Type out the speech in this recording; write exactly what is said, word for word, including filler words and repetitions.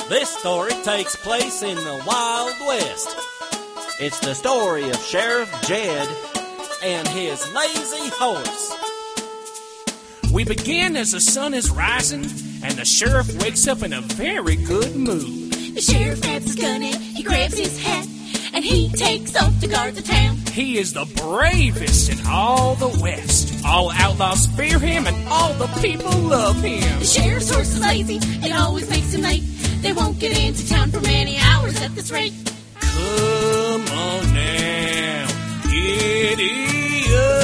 This story takes place in the Wild West. It's the story of Sheriff Jed and his lazy horse. We begin as the sun is rising, and the sheriff wakes up in a very good mood. The sheriff grabs his gun and he grabs his hat, and he takes off to guard the town. He is the bravest in all the West. All outlaws fear him, and all the people love him. The sheriff's horse is lazy, it always makes him late. They won't get into town for many hours at this rate. Come on now, giddy up.